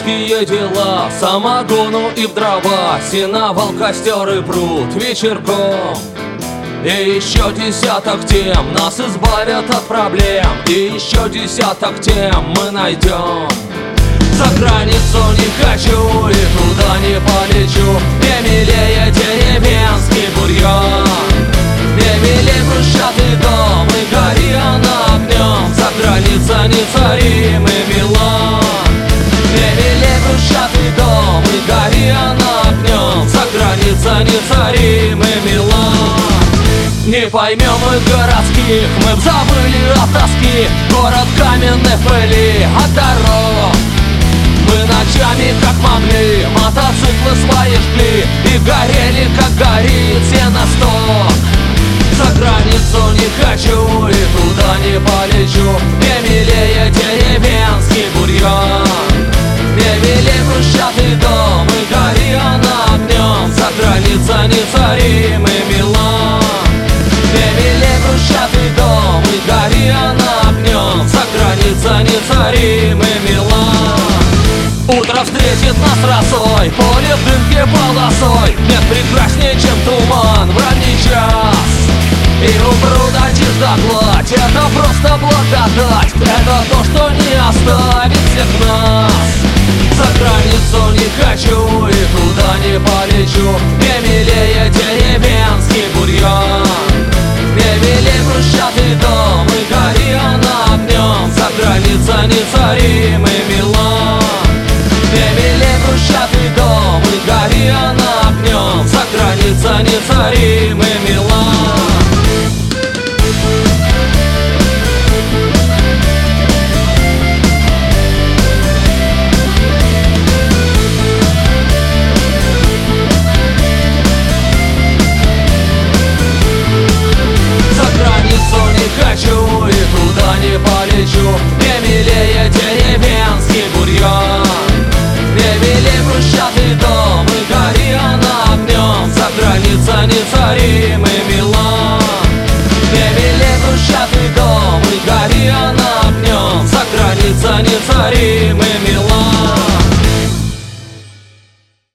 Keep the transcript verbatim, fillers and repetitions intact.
мужские дела, самогону и в дрова, сеновал, костер и пруд вечерком. И еще десяток тем нас избавят от проблем, и еще десяток тем мы найдем. За границу не хочу и туда не полечу, мне милее деревенский бурьян. Мне милее брусчатый дом и гори она огнем, за граница нецаримый Милан. Мне милее брусчатый дом и гори она огнем, за граница нецаримый Милан. Не поймем мы городских, мы б забыли от тоски город каменной пыли от дорог. Мы ночами как могли мотоциклы свои жгли и горели, как горит сеносток. За границу не хочу и туда не полечу, мне милее деревенский бурьян. Мне милее брусчатый дом и гори она огнем, за граница нецаримый Милан. Мне милее брусчатый дом и гори она огнем, за граница нецаримый Милан. Утро встретит нас росой, поле в дымке полосой, нет прекраснее, чем туман в ранний час. И у пруда чисто гладь, это просто благодать, это то, что не оставит всех нас. За границу не хочу и туда не полечу, мне милее деревенский бурьян. Мне милее брусчатый дом и гори она огнем, за граница нецаримый Милан. Мне милее брусчатый дом и гори она огнем, за граница нецаримый